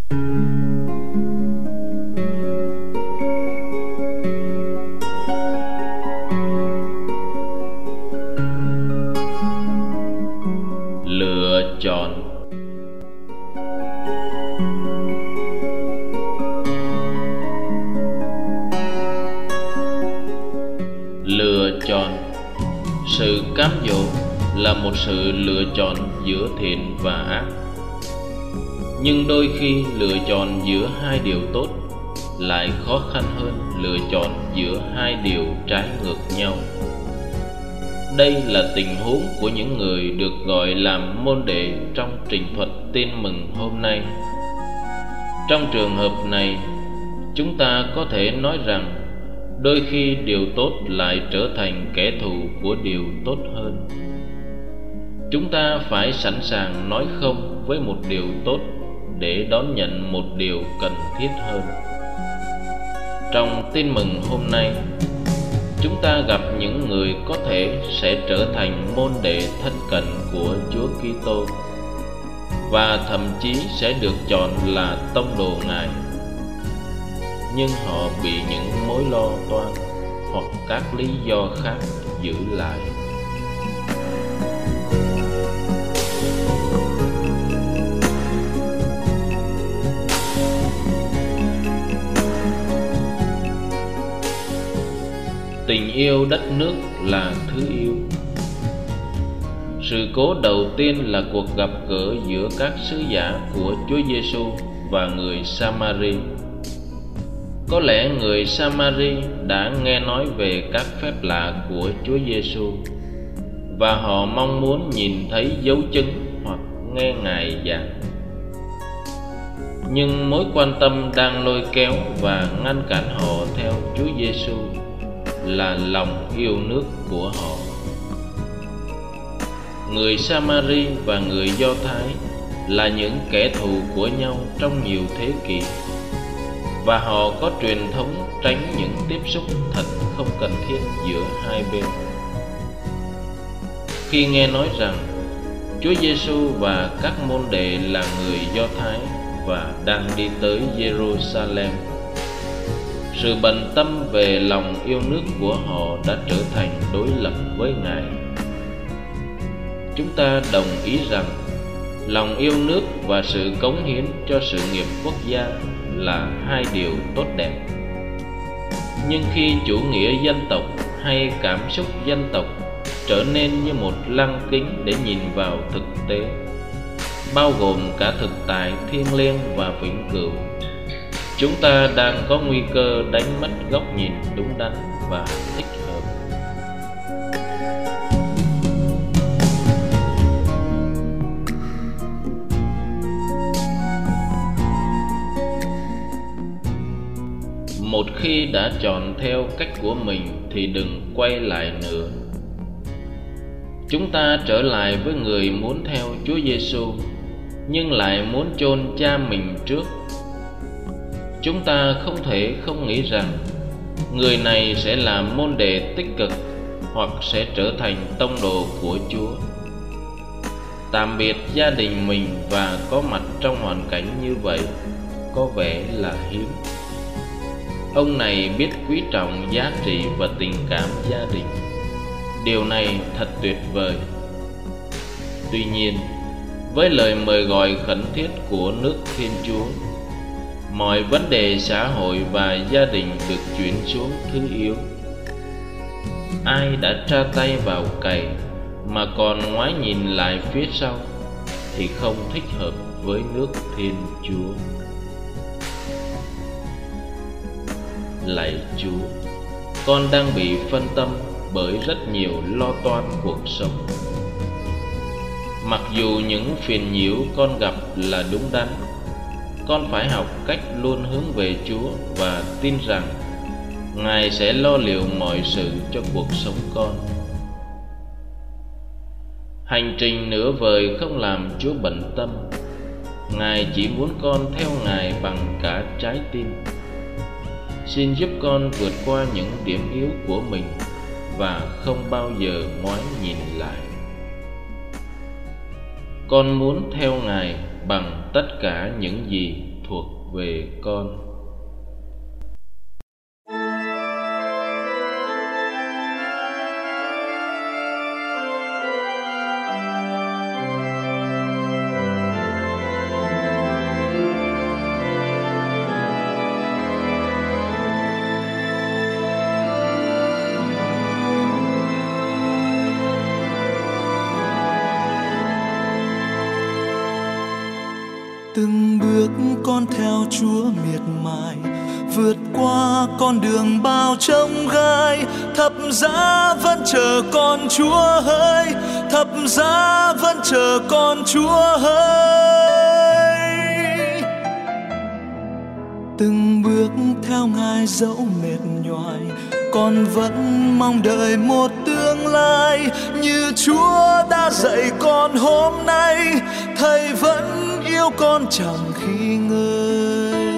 Lựa chọn. Lựa chọn. Sự cám dỗ là một sự lựa chọn giữa thiện và ác. Nhưng đôi khi lựa chọn giữa hai điều tốt lại khó khăn hơn lựa chọn giữa hai điều trái ngược nhau. Đây là tình huống của những người được gọi làm môn đệ trong trình thuật Tin Mừng hôm nay. Trong trường hợp này, chúng ta có thể nói rằng đôi khi điều tốt lại trở thành kẻ thù của điều tốt hơn. Chúng ta phải sẵn sàng nói không với một điều tốt để đón nhận một điều cần thiết hơn. Trong Tin Mừng hôm nay, chúng ta gặp những người có thể sẽ trở thành môn đệ thân cận của Chúa Kitô và thậm chí sẽ được chọn là tông đồ Ngài. Nhưng họ bị những mối lo toan hoặc các lý do khác giữ lại. Tình yêu đất nước là thứ yêu. Sự cố đầu tiên là cuộc gặp gỡ giữa các sứ giả của Chúa Giêsu và người Samari. Có lẽ người Samari đã nghe nói về các phép lạ của Chúa Giêsu và họ mong muốn nhìn thấy dấu chứng hoặc nghe Ngài giảng. Nhưng mối quan tâm đang lôi kéo và ngăn cản họ theo Chúa Giêsu là lòng yêu nước của họ. Người Samari và người Do Thái là những kẻ thù của nhau trong nhiều thế kỷ, và họ có truyền thống tránh những tiếp xúc thật không cần thiết giữa hai bên. Khi nghe nói rằng Chúa Giêsu và các môn đệ là người Do Thái và đang đi tới Jerusalem, sự bận tâm về lòng yêu nước của họ đã trở thành đối lập với Ngài. Chúng ta đồng ý rằng lòng yêu nước và sự cống hiến cho sự nghiệp quốc gia là hai điều tốt đẹp. Nhưng khi chủ nghĩa dân tộc hay cảm xúc dân tộc trở nên như một lăng kính để nhìn vào thực tế, bao gồm cả thực tại thiêng liêng và vĩnh cửu, chúng ta đang có nguy cơ đánh mất góc nhìn đúng đắn và thích hợp. Một khi đã chọn theo cách của mình thì đừng quay lại nữa. Chúng ta trở lại với người muốn theo Chúa Giêsu nhưng lại muốn chôn cha mình trước. Chúng ta không thể không nghĩ rằng người này sẽ là môn đệ tích cực hoặc sẽ trở thành tông đồ của Chúa. Tạm biệt gia đình mình và có mặt trong hoàn cảnh như vậy có vẻ là hiếm. Ông này biết quý trọng giá trị và tình cảm gia đình. Điều này thật tuyệt vời. Tuy nhiên, với lời mời gọi khẩn thiết của nước Thiên Chúa, mọi vấn đề xã hội và gia đình được chuyển xuống thứ yếu. Ai đã tra tay vào cày mà còn ngoái nhìn lại phía sau thì không thích hợp với nước Thiên Chúa. Lạy Chúa, con đang bị phân tâm bởi rất nhiều lo toan cuộc sống. Mặc dù những phiền nhiễu con gặp là đúng đắn, con phải học cách luôn hướng về Chúa và tin rằng Ngài sẽ lo liệu mọi sự cho cuộc sống con. Hành trình nửa vời không làm Chúa bận tâm. Ngài chỉ muốn con theo Ngài bằng cả trái tim. Xin giúp con vượt qua những điểm yếu của mình và không bao giờ ngoái nhìn lại. Con muốn theo Ngài bằng tất cả những gì thuộc về con. Từng bước con theo Chúa miệt mài, vượt qua con đường bao trông gai. Thập giá vẫn chờ con Chúa hỡi, thập giá vẫn chờ con Chúa hỡi. Từng bước theo Ngài dẫu mệt nhoài, con vẫn mong đợi một tương lai. Như Chúa đã dạy con hôm nay, Thầy vẫn yêu con chẳng khi ngơi.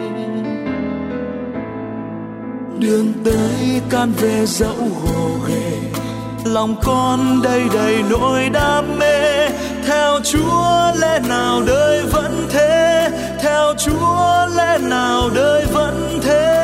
Đường tới can về dẫu gồ ghề, lòng con đầy đầy nỗi đam mê. Theo Chúa lẽ nào đời vẫn thế, theo Chúa lẽ nào đời vẫn thế.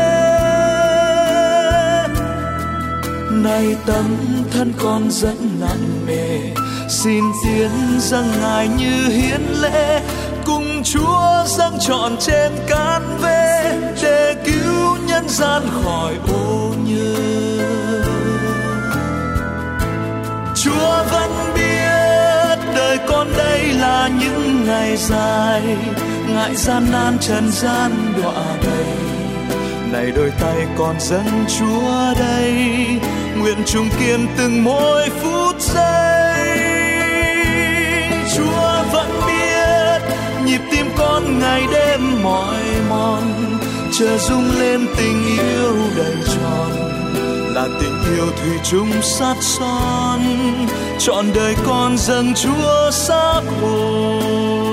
Nay tấm thân con dẫn nặng nề, xin tiến dâng Ngài như hiến lễ. Cùng Chúa dâng trọn trên cán về, để cứu nhân gian khỏi ô nhơ. Chúa vẫn biết đời con đây là những ngày dài, ngại gian nan trần gian đọa đầy. Này đôi tay con dâng Chúa đây, nguyện chung kiên từng mỗi phút giây. Chúa vẫn biết nhịp tim con ngày đêm mỏi mòn, chờ rung lên tình yêu đầy tròn, là tình yêu thủy chung sát son. Trọn đời con dâng Chúa xác hồn.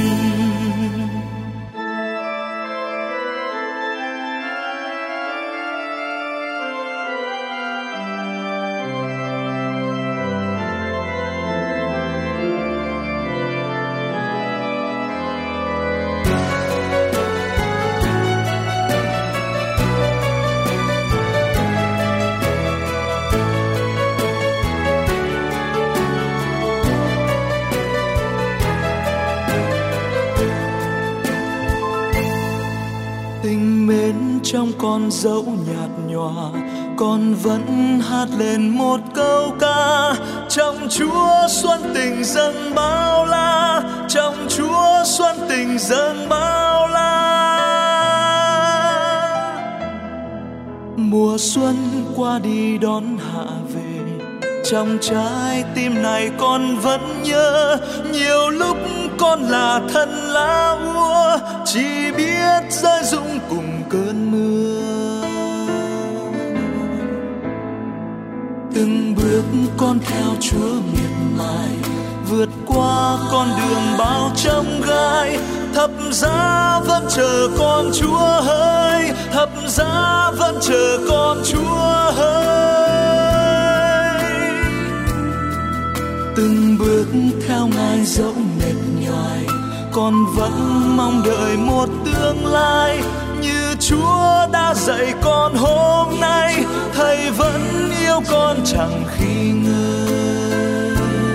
Trong con dẫu nhạt nhòa, con vẫn hát lên một câu ca. Trong Chúa xuân tình dâng bao la, trong Chúa xuân tình dâng bao la. Mùa xuân qua đi đón hạ về, trong trái tim này con vẫn nhớ. Nhiều lúc con là thân lá úa, chỉ biết rơi rụng cùng cơn mưa. Từng bước con theo Chúa miệt mài, vượt qua con đường bao trông gai. Thập giá vẫn chờ con Chúa hỡi, thập giá vẫn chờ con Chúa hỡi. Từng bước theo Ngài dẫu mệt nhoài, con vẫn mong đợi một tương lai. Như Chúa đã dạy con hôm nay, Thầy vẫn yêu con chẳng khi ngơi.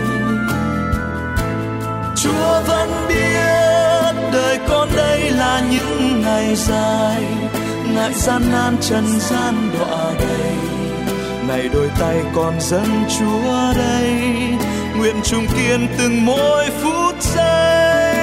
Chúa vẫn biết đời con đây là những ngày dài, ngại gian nan trần gian đọa đầy. Này đôi tay con dâng Chúa đây, nguyện chung kiên từng mỗi phút giây.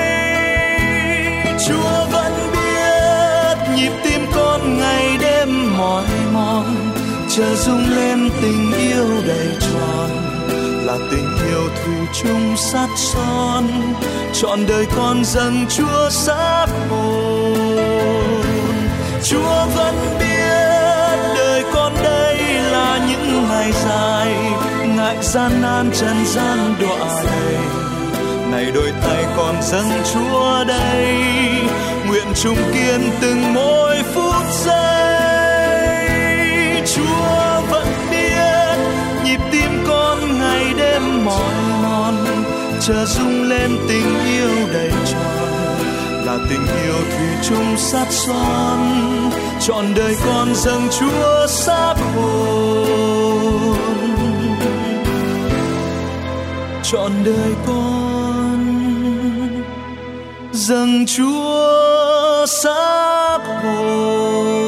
Chúa vẫn biết nhịp tim con ngày đêm mỏi mòn, chờ rung lên tình yêu đầy tròn, là tình yêu thủy chung sát son. Trọn đời con dâng Chúa xác hồn. Chúa vẫn biết đời con đây là những ngày dài, ngại gian nan trần gian đọa đầy. Này đôi tay con dâng Chúa đây, nguyện chung kiên từng mỗi phút giây. Chúa vẫn biết nhịp tim con ngày đêm mỏi mòn, chờ rung lên tình yêu đầy tròn, là tình yêu thủy chung sắt son. Trọn đời con dâng Chúa xác hồn, trọn đời con dâng Chúa xác hồn.